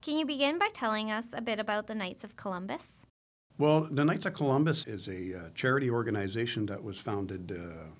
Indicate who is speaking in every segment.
Speaker 1: Can you begin by telling us a bit about the Knights of Columbus?
Speaker 2: Well, the Knights of Columbus is a charity organization that was founded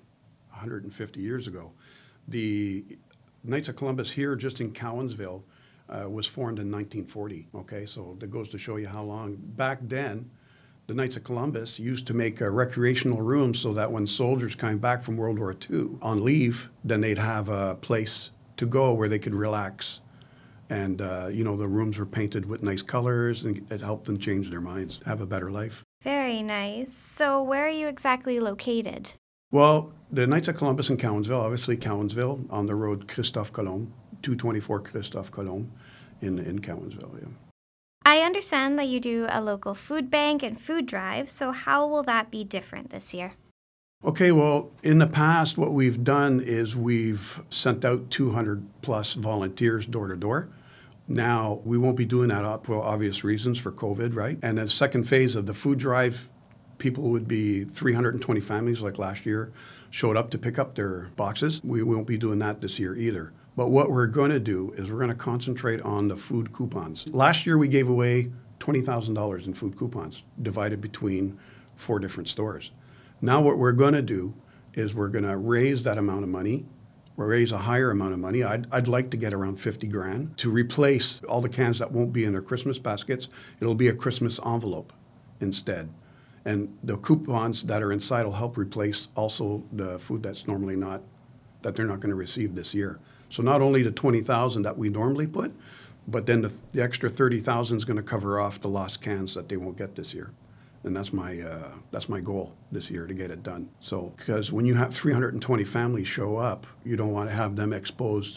Speaker 2: 150 years ago. The Knights of Columbus here, just in Cowansville, was formed in 1940. Okay, so that goes to show you how long. Back then, the Knights of Columbus used to make a recreational rooms so that when soldiers came back from World War II on leave, then they'd have a place to go where they could relax. And, the rooms were painted with nice colors, and it helped them change their minds, have a better life.
Speaker 1: Very nice. So, where are you exactly located?
Speaker 2: Well, the Knights of Columbus in Cowansville, obviously Cowansville, on the road Christophe Colomb, 224 Christophe Colomb in Cowansville, yeah.
Speaker 1: I understand that you do a local food bank and food drive, so how will that be different this year?
Speaker 2: Okay, well, in the past, what we've done is we've sent out 200 plus volunteers door to door. Now, we won't be doing that for obvious reasons for COVID, right? And the second phase of the food drive, people would be 320 families like last year showed up to pick up their boxes. We won't be doing that this year either. But what we're going to do is we're going to concentrate on the food coupons. Last year, we gave away $20,000 in food coupons divided between 4 different stores. Now what we're going to do is we're going to raise that amount of money. We'll raise a higher amount of money. I'd like to get around 50 grand to replace all the cans that won't be in their Christmas baskets. It'll be a Christmas envelope instead. And the coupons that are inside will help replace also the food that they're not going to receive this year. So not only the 20,000 that we normally put, but then the extra 30,000 is going to cover off the lost cans that they won't get this year. And that's my goal this year, to get it done. So, because when you have 320 families show up, you don't want to have them exposed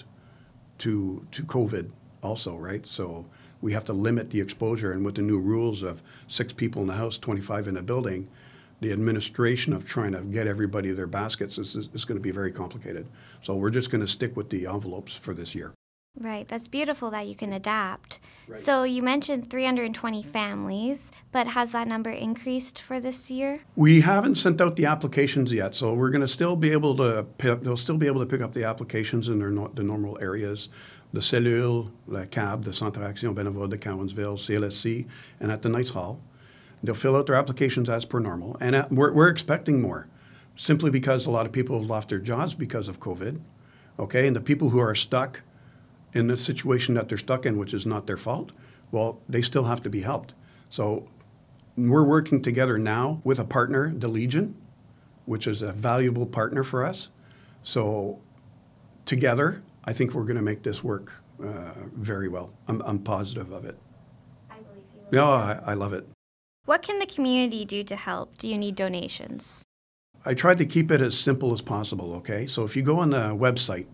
Speaker 2: to COVID also, right? So we have to limit the exposure. And with the new rules of 6 people in the house, 25 in a building, the administration of trying to get everybody their baskets is going to be very complicated. So we're just going to stick with the envelopes for this year.
Speaker 1: Right, that's beautiful that you can adapt.
Speaker 2: Right.
Speaker 1: So you mentioned 320 families, but has that number increased for this year?
Speaker 2: We haven't sent out the applications yet, so we're going to still be able to they'll still be able to pick up the applications in the normal areas, the Cellule, the CAB, the Centre Action Bénévole de Cowansville, CLSC, and at the Knights Hall. They'll fill out their applications as per normal, and we're expecting more, simply because a lot of people have lost their jobs because of COVID, okay, and the people who are stuck in the situation that they're stuck in, which is not their fault, well, they still have to be helped. So we're working together now with a partner, the Legion, which is a valuable partner for us. So together, I think we're going to make this work very well. I'm positive of it.
Speaker 1: I believe you will.
Speaker 2: Yeah, I love it.
Speaker 1: What can the community do to help? Do you need donations?
Speaker 2: I tried to keep it as simple as possible, okay? So if you go on the website,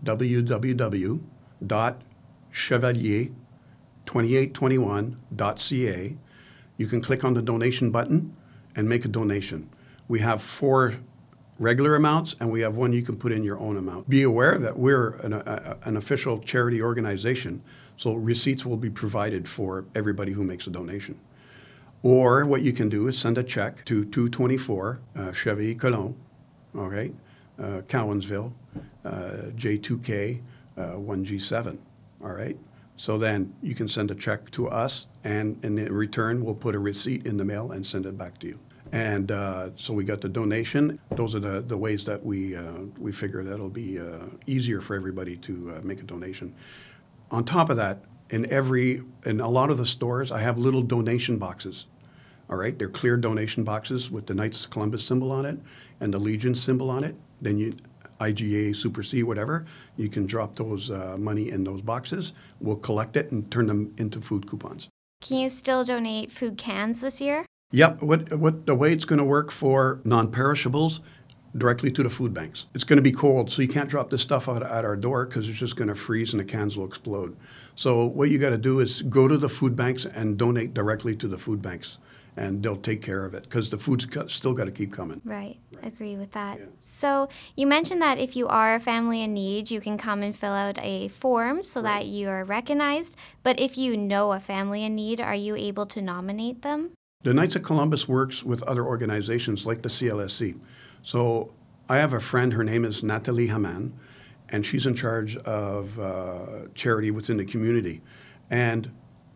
Speaker 2: www.chevalier2821.ca, you can click on the donation button and make a donation. We have 4 regular amounts, and we have one you can put in your own amount. Be aware that we're an official charity organization, so receipts will be provided for everybody who makes a donation. Or what you can do is send a check to 224 Chevy Colomb, all right, Cowansville, J2K 1G7, all right? So then you can send a check to us, and in return, we'll put a receipt in the mail and send it back to you. And so we got the donation. Those are the ways that we figure that it'll be easier for everybody to make a donation. On top of that, in a lot of the stores, I have little donation boxes. All right, they're clear donation boxes with the Knights of Columbus symbol on it and the Legion symbol on it. Then IGA, Super C, whatever, you can drop those money in those boxes. We'll collect it and turn them into food coupons.
Speaker 1: Can you still donate food cans this year?
Speaker 2: Yep. What the way it's going to work for non-perishables, directly to the food banks. It's going to be cold, so you can't drop this stuff out at our door because it's just going to freeze and the cans will explode. So what you got to do is go to the food banks and donate directly to the food banks, and they'll take care of it because the food's still got to keep coming.
Speaker 1: Right. Agree with that.
Speaker 2: Yeah.
Speaker 1: So you mentioned that if you are a family in need, you can come and fill out a form so that you are recognized. But if you know a family in need, are you able to nominate them?
Speaker 2: The Knights of Columbus works with other organizations like the CLSC. So I have a friend, her name is Nathalie Haman, and she's in charge of charity within the community. And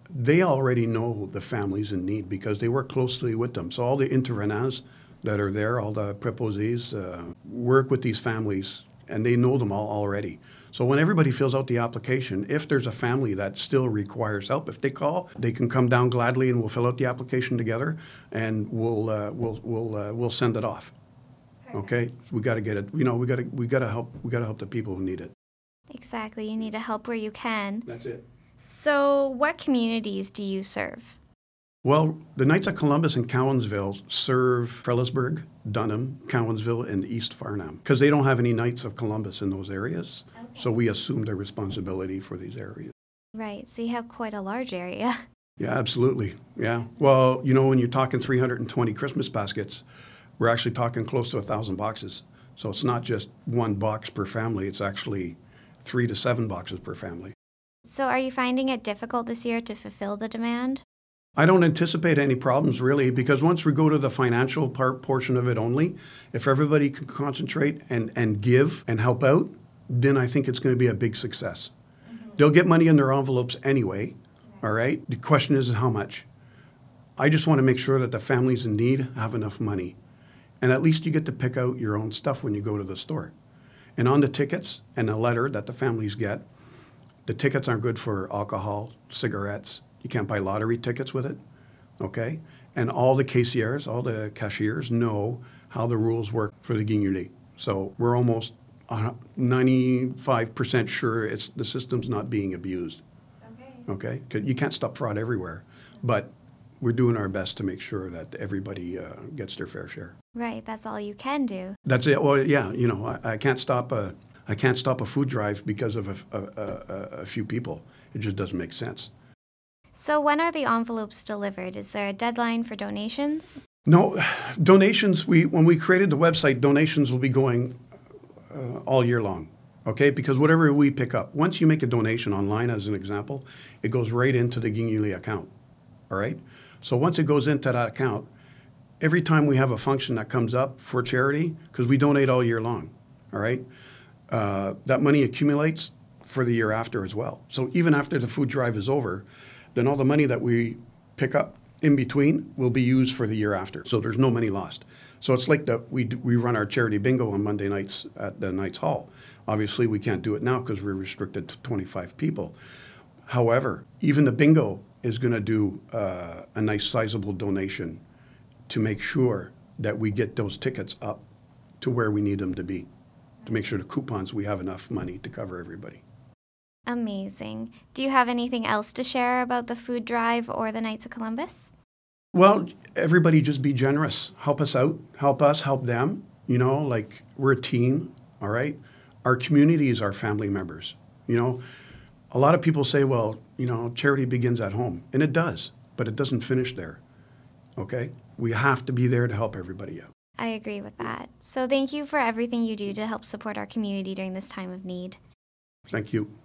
Speaker 2: they already know the families in need because they work closely with them. So all the intervenants that are there, all the preposés, work with these families, and they know them all already. So when everybody fills out the application, if there's a family that still requires help, if they call, they can come down gladly, and we'll fill out the application together, and we'll send it off. Okay, we got to get it. We got to help the people who need it.
Speaker 1: Exactly. You need to help where you can.
Speaker 2: That's it.
Speaker 1: So, what communities do you serve?
Speaker 2: Well, the Knights of Columbus and Cowansville serve Frelighsburg, Dunham, Cowansville, and East Farnham because they don't have any Knights of Columbus in those areas. Okay. So we assume their responsibility for these areas.
Speaker 1: Right. So you have quite a large area.
Speaker 2: Yeah, absolutely. Yeah. Well, when you're talking 320 Christmas baskets, we're actually talking close to 1,000 boxes. So it's not just one box per family. It's actually 3 to 7 boxes per family.
Speaker 1: So are you finding it difficult this year to fulfill the demand?
Speaker 2: I don't anticipate any problems really, because once we go to the financial portion of it only, if everybody can concentrate and give and help out, then I think it's going to be a big success. Mm-hmm. They'll get money in their envelopes anyway, all right? The question is how much. I just want to make sure that the families in need have enough money. And at least you get to pick out your own stuff when you go to the store. And on the tickets and the letter that the families get, the tickets aren't good for alcohol, cigarettes. You can't buy lottery tickets with it, okay? And all the caissiers, all the cashiers know how the rules work for the Guignolé. So we're almost 95% sure the system's not being abused, okay? 'Cause you can't stop fraud everywhere, but we're doing our best to make sure that everybody gets their fair share.
Speaker 1: Right, that's all you can do.
Speaker 2: That's it. Well, yeah, I can't stop a food drive because of a few people. It just doesn't make sense.
Speaker 1: So when are the envelopes delivered? Is there a deadline for donations?
Speaker 2: No, donations, when we created the website, donations will be going all year long, okay? Because whatever we pick up, once you make a donation online, as an example, it goes right into the Guignolé account, all right? So once it goes into that account, every time we have a function that comes up for charity, because we donate all year long, all right? That money accumulates for the year after as well. So even after the food drive is over, then all the money that we pick up in between will be used for the year after. So there's no money lost. So it's like we run our charity bingo on Monday nights at the Knights Hall. Obviously, we can't do it now because we're restricted to 25 people. However, even the bingo is going to do a nice sizable donation to make sure that we get those tickets up to where we need them to be, to make sure the coupons, we have enough money to cover everybody.
Speaker 1: Amazing. Do you have anything else to share about the food drive or the Knights of Columbus?
Speaker 2: Well, everybody just be generous. Help us out. Help us, help them. Like we're a team, all right? Our community is our family members. A lot of people say, well, charity begins at home. And it does, but it doesn't finish there, okay? We have to be there to help everybody out.
Speaker 1: I agree with that. So thank you for everything you do to help support our community during this time of need.
Speaker 2: Thank you.